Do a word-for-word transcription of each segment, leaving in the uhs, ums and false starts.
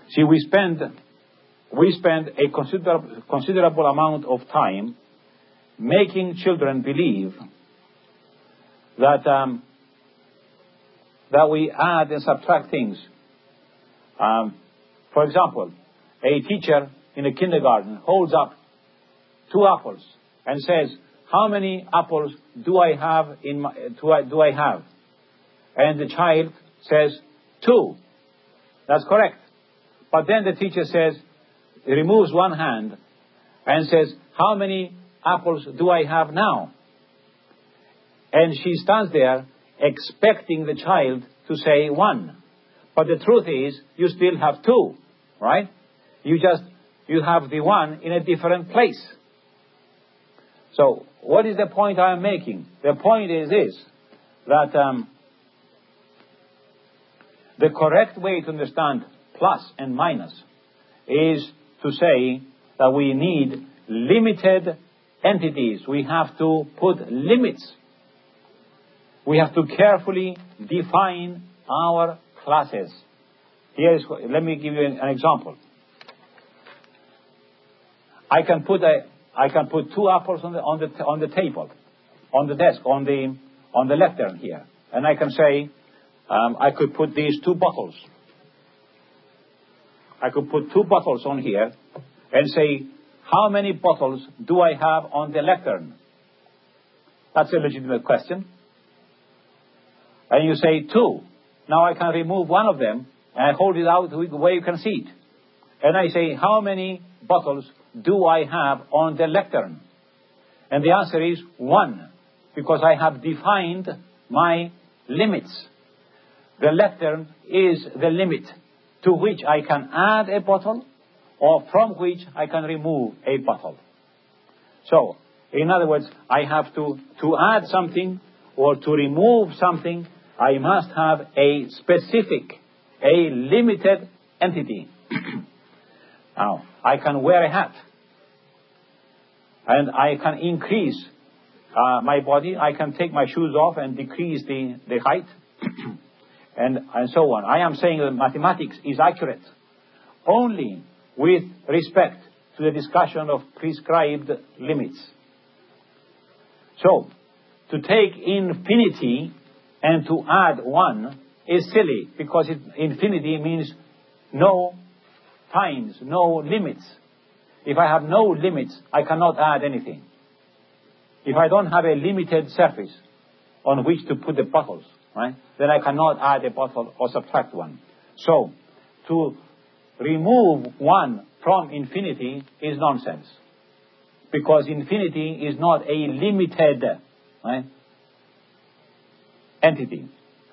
See, we spend, we spend a considerable, considerable amount of time making children believe that um, that we add and subtract things. Um, for example, a teacher in a kindergarten holds up two apples and says, "How many apples do I have in my, do I, do I have?" And the child says, "Two." That's correct. But then the teacher says, removes one hand and says, "How many apples do I have now?" And she stands there expecting the child to say one. But the truth is, you still have two, right? You just, you have the one in a different place. So, what is the point I am making? The point is this, that um, the correct way to understand plus and minus is to say that we need limited entities. We have to put limits. We have to carefully define our classes. Here is, let me give you an, an example. I can put a, I can put two apples on the on the on the table, on the desk, on the on the lectern here, and I can say, um, I could put these two bottles. I could put two bottles on here, and say, how many bottles do I have on the lectern? That's a legitimate question. And you say two. Now I can remove one of them and I hold it out where you can see it. And I say, how many bottles do I have on the lectern? And the answer is one, because I have defined my limits. The lectern is the limit to which I can add a bottle or from which I can remove a bottle. So, in other words, I have to, to add something or to remove something, I must have a specific, a limited entity. Now, I can wear a hat, and I can increase uh, my body. I can take my shoes off and decrease the, the height, and, and so on. I am saying that mathematics is accurate only with respect to the discussion of prescribed limits. So, to take infinity and to add one is silly, because it, infinity means no times, no limits. If I have no limits, I cannot add anything. If I don't have a limited surface on which to put the bottles, right, then I cannot add a bottle or subtract one. So, to remove one from infinity is nonsense, because infinity is not a limited, right, entity.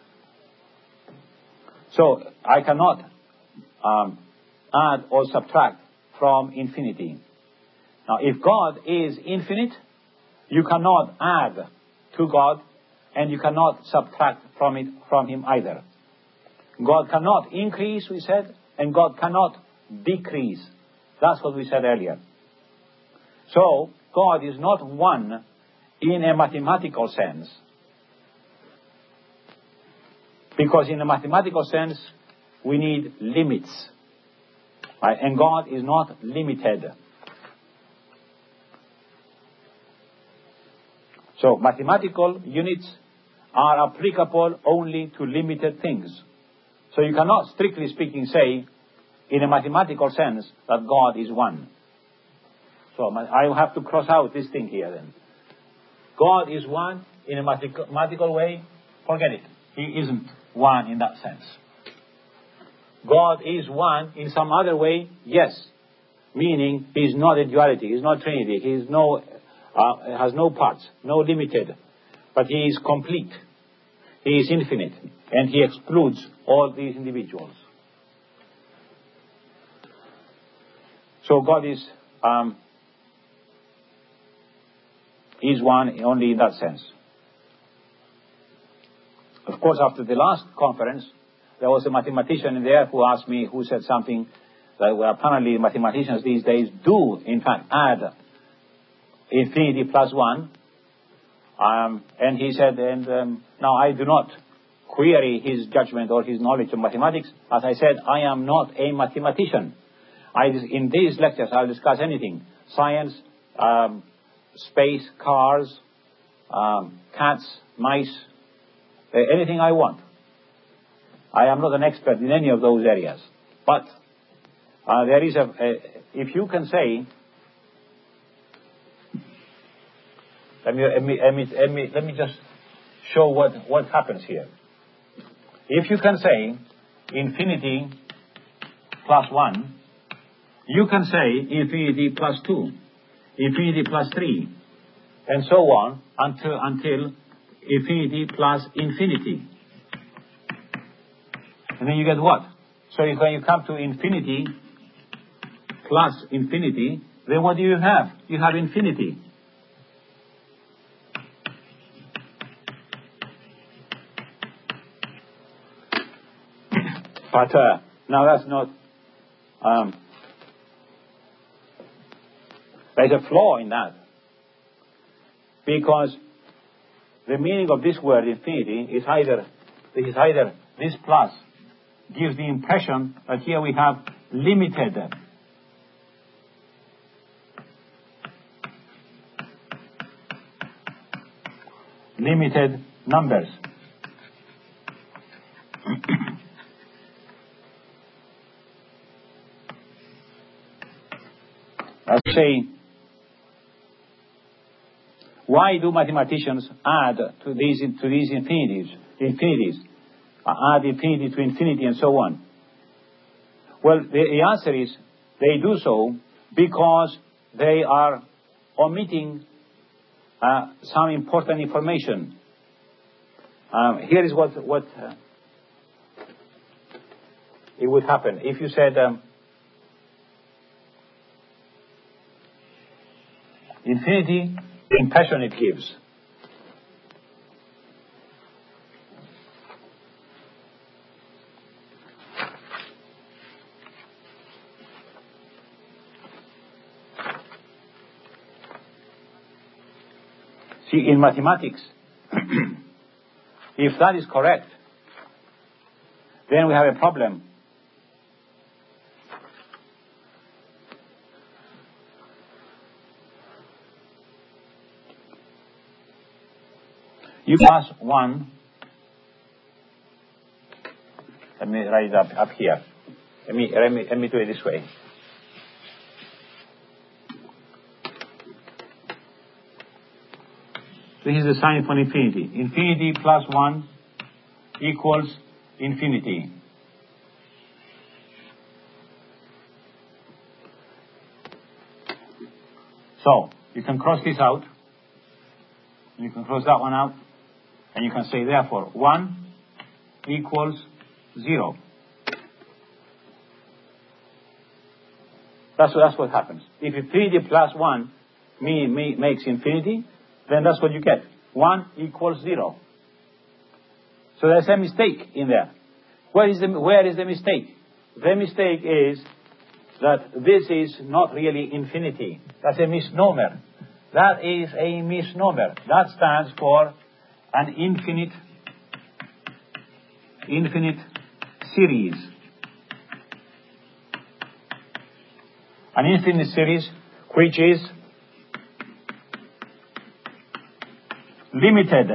So I cannot um, add or subtract from infinity. Now, if God is infinite, you cannot add to God, and you cannot subtract from it from Him either. God cannot increase, we said, and God cannot decrease. That's what we said earlier. So, God is not one in a mathematical sense, because in a mathematical sense, we need limits. Right? And God is not limited. So, mathematical units are applicable only to limited things. So you cannot, strictly speaking, say, in a mathematical sense, that God is one. So I have to cross out this thing here then. God is one in a mathematical way, forget it. He isn't one in that sense. God is one in some other way, yes. Meaning, He is not a duality, He is not Trinity, He is no, uh, has no parts, no limited. But He is complete. He is infinite. And He excludes all these individuals. So God is, um, is one only in that sense. Of course, after the last conference, there was a mathematician in there who asked me, who said something that well, apparently mathematicians these days do, in fact, add infinity plus one. Um, and he said, and um, now I do not query his judgment or his knowledge of mathematics. As I said, I am not a mathematician. I, in these lectures, I'll discuss anything. Science, um, space, cars, um, cats, mice, uh, anything I want. I am not an expert in any of those areas. But uh, there is a, a, if you can say, let me, let me, let me, let me, let me just show what, what happens here. If you can say infinity plus one, you can say infinity plus two, infinity plus three, and so on until, until infinity plus infinity. And then you get what? So if when you come to infinity plus infinity, then what do you have? You have infinity. But uh, now that's not, um, there's a flaw in that. Because the meaning of this word infinity is either, is either this plus gives the impression that here we have limited limited numbers. Let's say, why do mathematicians add to these to these infinities, infinities, uh, add infinity to infinity and so on? Well, the, the answer is they do so because they are omitting uh, some important information. Um, here is what what uh, it would happen if you said. Um, Infinity impression it gives. See, in mathematics, if that is correct, then we have a problem. U plus one, let me write it up, up here. Let me, let, me, let me do it this way. This is the sign for infinity. Infinity plus one equals infinity. So, you can cross this out. You can cross that one out. And you can say, therefore, one equals zero. That's what, that's what happens. If infinity plus one me, me, makes infinity, then that's what you get. one equals zero. So there's a mistake in there. Where is the, where is the mistake? The mistake is that this is not really infinity. That's a misnomer. That is a misnomer. That stands for an infinite, infinite series. An infinite series which is limited.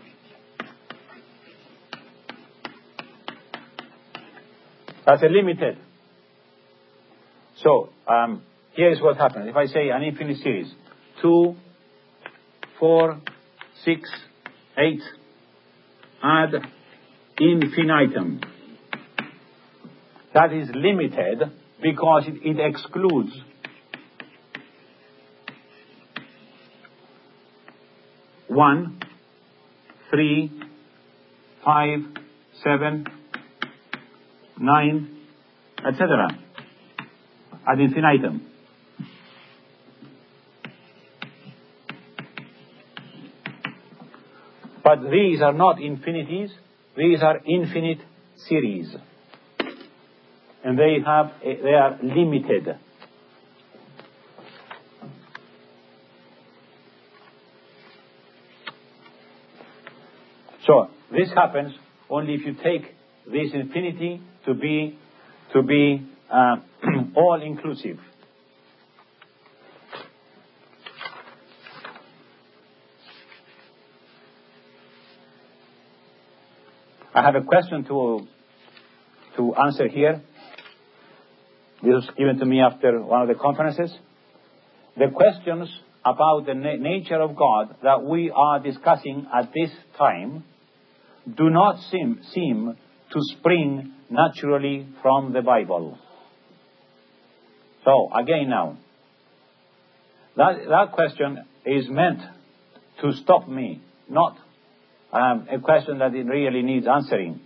That's a limited. So, um, here is what happens. If I say an infinite series, two, four, six, eight, ad infinitum. That is limited because it, it excludes one, three, five, seven, nine, et cetera. Ad infinitum. But these are not infinities, these are infinite series. And they have a, they are limited. So this happens only if you take this infinity to be to be uh, all inclusive. I have a question to to answer here. This was given to me after one of the conferences. The questions about the na- nature of God that we are discussing at this time do not seem, seem to spring naturally from the Bible. So, again now, that, that question is meant to stop me, not um, a question that it really needs answering.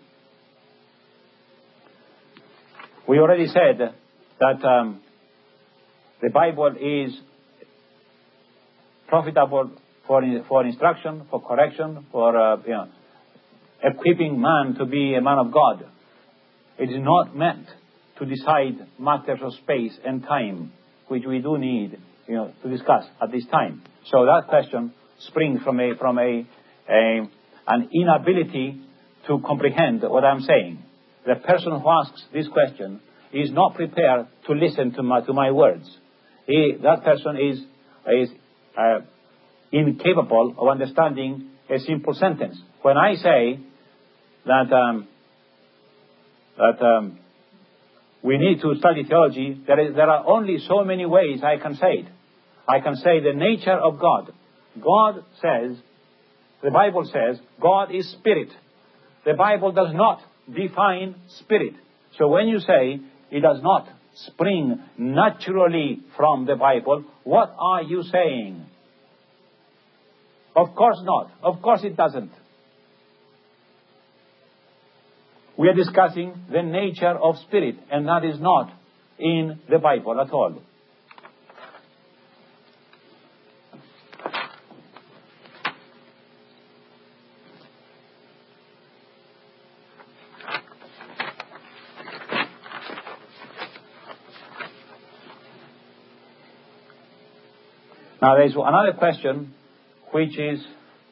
We already said that um, the Bible is profitable for for instruction, for correction, for uh, you know, equipping man to be a man of God. It is not meant to decide matters of space and time, which we do need, you know, to discuss at this time. So that question springs from a from a, a an inability to comprehend what I'm saying. The person who asks this question is not prepared to listen to my to my words. He, that person is is uh, incapable of understanding a simple sentence. When I say that um, that um, we need to study theology, there is there are only so many ways I can say it. I can say the nature of God. God says, the Bible says, God is spirit. The Bible does not define spirit. So when you say it does not spring naturally from the Bible, what are you saying? Of course not. Of course it doesn't. We are discussing the nature of spirit, and that is not in the Bible at all. Now there is another question which is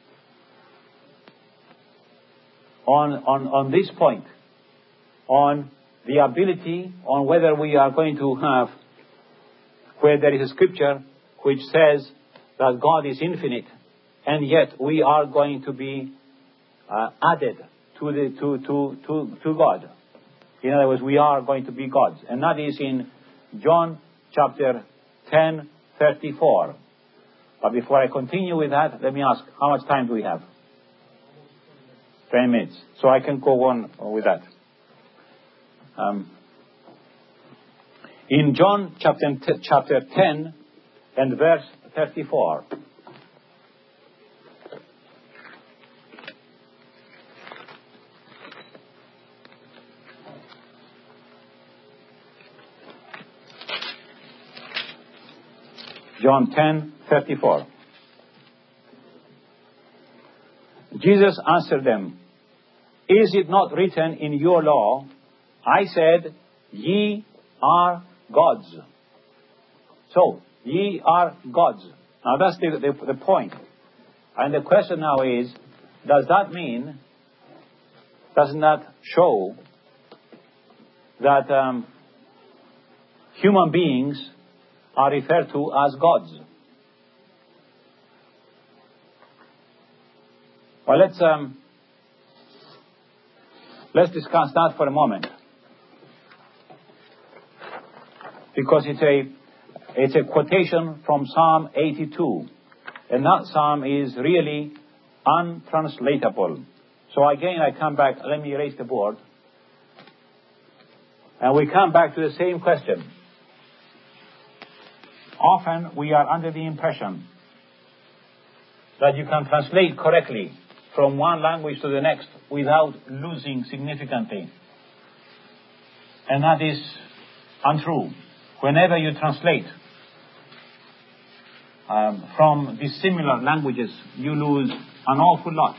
on, on, on this point, on the ability, on whether we are going to have, where there is a scripture which says that God is infinite, and yet we are going to be uh, added to, the, to, to, to, to God. In other words, we are going to be gods. And that is in John chapter ten, thirty-four. But before I continue with that, let me ask, how much time do we have? Ten minutes. So I can go on with that. Um, in John chapter, chapter ten and verse thirty-four. John ten, thirty-four. Jesus answered them, "Is it not written in your law, I said, ye are gods." So, ye are gods. Now that's the, the, the point. And the question now is, does that mean, doesn't that show that um, human beings are referred to as gods? Well, let's um, let's discuss that for a moment, because it's a it's a quotation from Psalm eighty-two, and that psalm is really untranslatable. So again, I come back. Let me erase the board, and we come back to the same question. Often we are under the impression that you can translate correctly from one language to the next without losing significantly. And that is untrue. Whenever you translate um, from dissimilar languages, you lose an awful lot.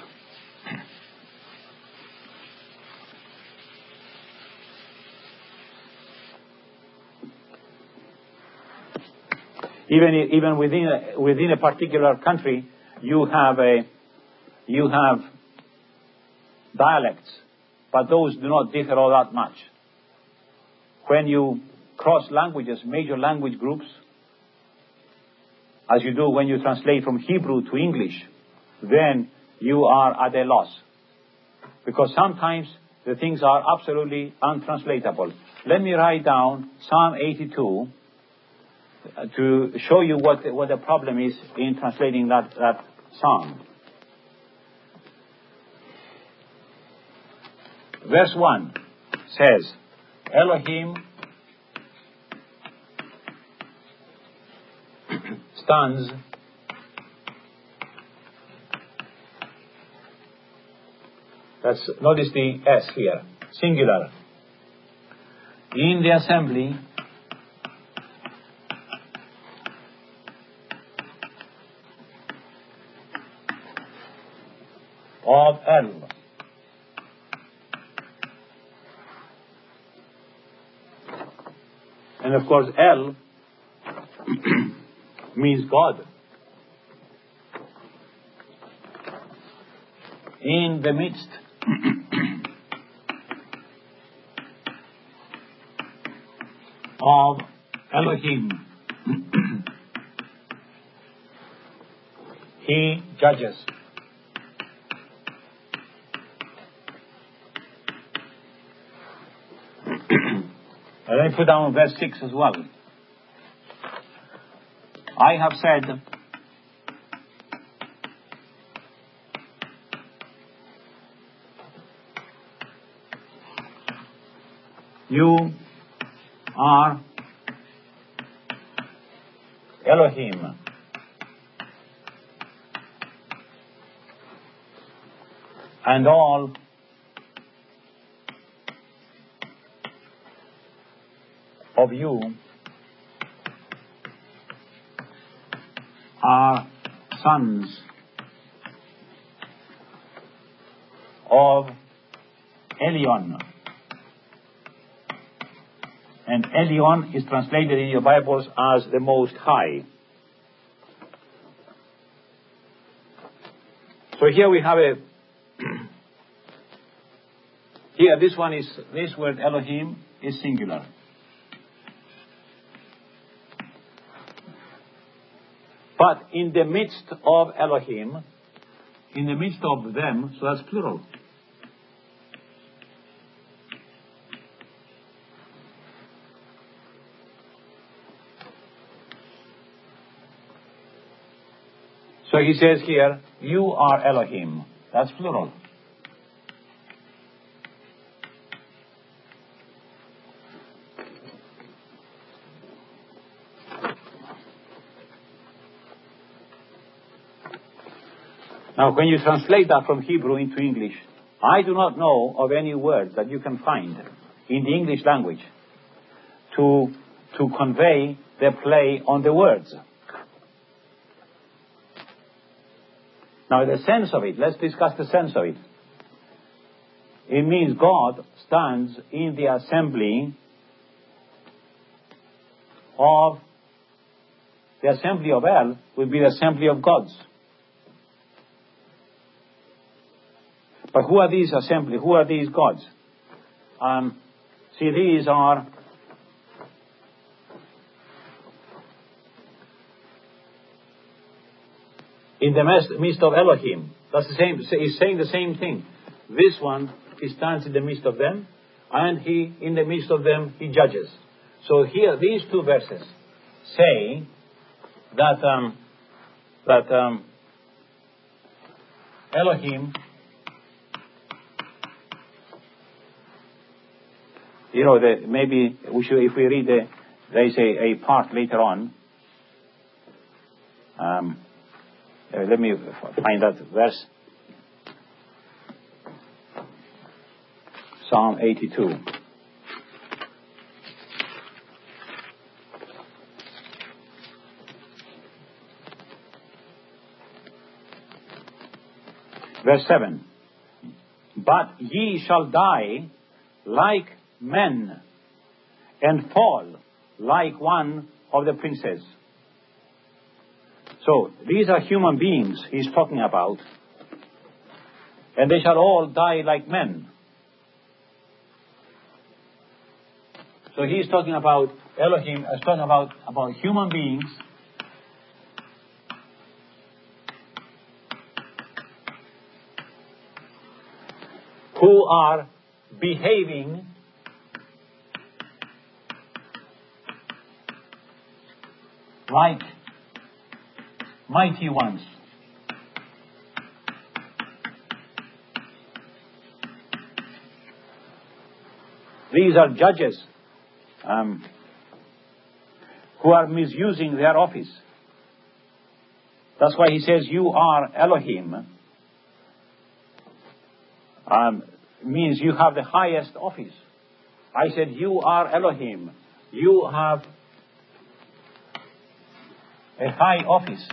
Even even within a, within a particular country, you have a you have dialects but those do not differ all that much. When you cross languages, major language groups, as you do when you translate from Hebrew to English, then you are at a loss. Because sometimes the things are absolutely untranslatable. Let me write down Psalm eighty-two to show you what, what the problem is in translating that, that psalm. Verse one says, Elohim stands That's, notice the S here, singular. In the assembly of El. And of course, El means God. In the midst of Elohim, he judges. And let me put down verse six as well. I have said, you are Elohim. And all of you are sons of Elion. And Elion is translated in your Bibles as the Most High. So here we have a, here this one is, this word Elohim is singular. But in the midst of Elohim, in the midst of them, so that's plural. So he says here, you are Elohim. That's plural. Now, when you translate that from Hebrew into English, I do not know of any words that you can find in the English language to, to convey the play on the words. Now, the sense of it, let's discuss the sense of it. It means God stands in the assembly of, the assembly of El will be the assembly of gods. But who are these assembly? Who are these gods? Um, see, these are in the midst of Elohim. That's the same. He's saying the same thing. This one, he stands in the midst of them, and he, in the midst of them, he judges. So here, these two verses say that um, that um, Elohim. You know, the, maybe we should, if we read the, there is a, a part later on. Um, uh, let me find that verse. Psalm eighty-two. Verse seven. But ye shall die like men, and fall like one of the princes. So, these are human beings he's talking about. And they shall all die like men. So he's talking about Elohim, uh, talking about, about human beings who are behaving like mighty ones. These are judges um, who are misusing their office. That's why he says, you are Elohim. Um, means you have the highest office. I said, you are Elohim. You have a high office.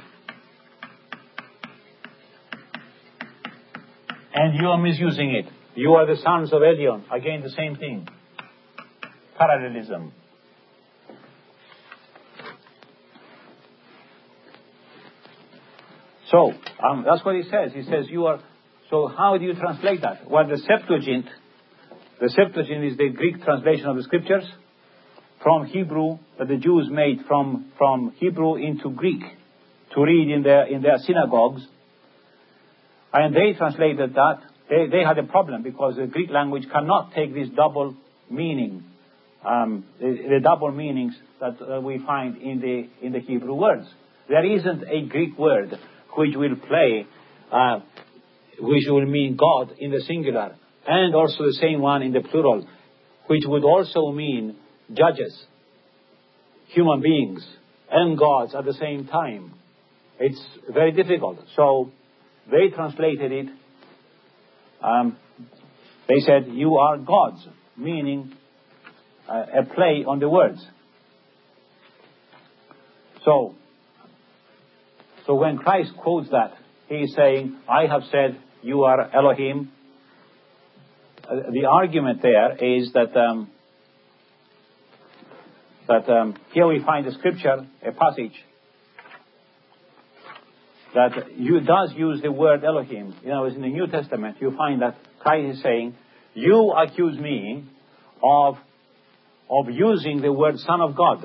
And you are misusing it. You are the sons of Elion. Again, the same thing. Parallelism. So, um, that's what he says. He says, you are... So how do you translate that? Well, the Septuagint, the Septuagint is the Greek translation of the Scriptures from Hebrew, that the Jews made from, from Hebrew into Greek to read in their, in their synagogues. And they translated that. They, they had a problem because the Greek language cannot take this double meaning, um, the, the double meanings that uh, we find in the, in the Hebrew words. There isn't a Greek word which will play, uh, which will mean God in the singular, and also the same one in the plural, which would also mean judges, human beings, and gods at the same time. It's very difficult. So they translated it, um, they said, you are gods, meaning uh, a play on the words. So, so when Christ quotes that, he is saying, I have said, you are Elohim. Uh, the argument there is that um, that um, here we find a scripture, a passage that you does use the word Elohim. You know, in the New Testament, you find that Christ is saying, you accuse me of of using the word Son of God.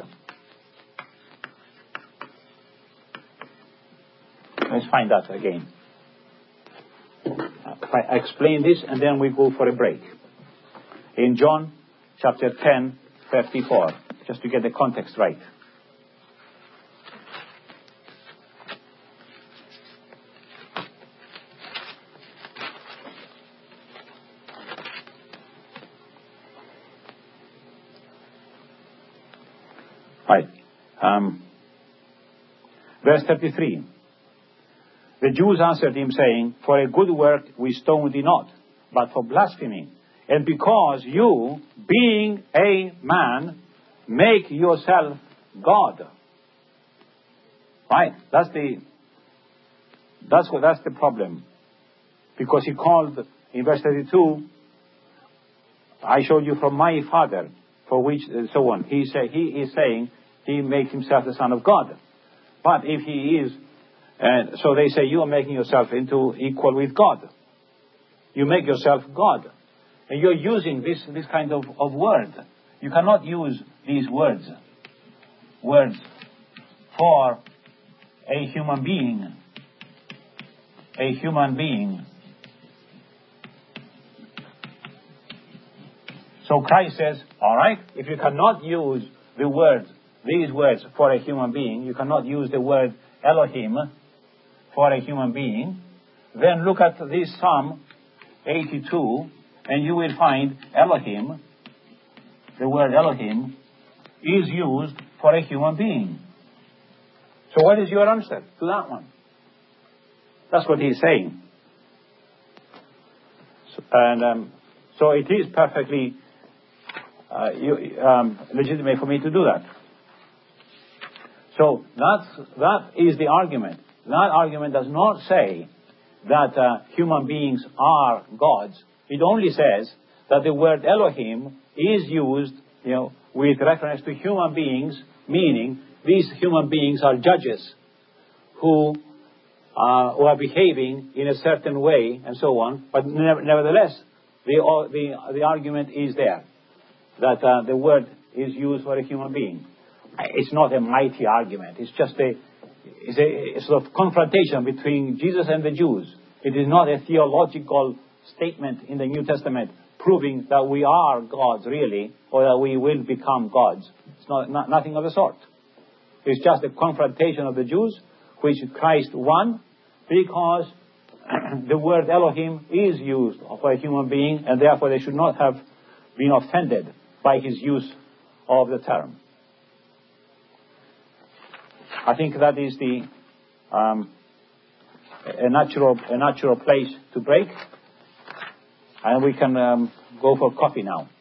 Let's find that again. I explain this and then we go for a break. In John chapter ten, thirty-four, just to get the context right. Right. Um, verse thirty-three. The Jews answered him, saying, for a good work we stone thee not, but for blasphemy. And because you, being a man, make yourself God. Right? That's the that's what that's the problem. Because he called in verse thirty-two, I showed you from my Father, for which and so on. He say he is saying he makes himself the Son of God. But if he is And so they say, you are making yourself into equal with God. You make yourself God. And you're using this, this kind of, of word. You cannot use these words. Words for a human being. A human being. So Christ says, all right, if you cannot use the words, these words for a human being, you cannot use the word Elohim for a human being, then look at this Psalm eighty-two, and you will find Elohim, the word Elohim, is used for a human being. So what is your answer to that one? That's what he's saying. So, and um, so it is perfectly uh, you, um, legitimate for me to do that. So that's, that is the argument. That argument does not say that uh, human beings are gods. It only says that the word Elohim is used, you know, with reference to human beings, meaning these human beings are judges who, uh, who are behaving in a certain way and so on. But nevertheless, the, the, the argument is there that uh, the word is used for a human being. It's not a mighty argument. It's just a, it's a, a sort of confrontation between Jesus and the Jews. It is not a theological statement in the New Testament proving that we are gods really, or that we will become gods. It's not, not nothing of the sort. It's just a confrontation of the Jews, which Christ won, because the word Elohim is used for a human being, and therefore they should not have been offended by his use of the term. I think that is the um, a natural a natural place to break, and we can um, go for coffee now.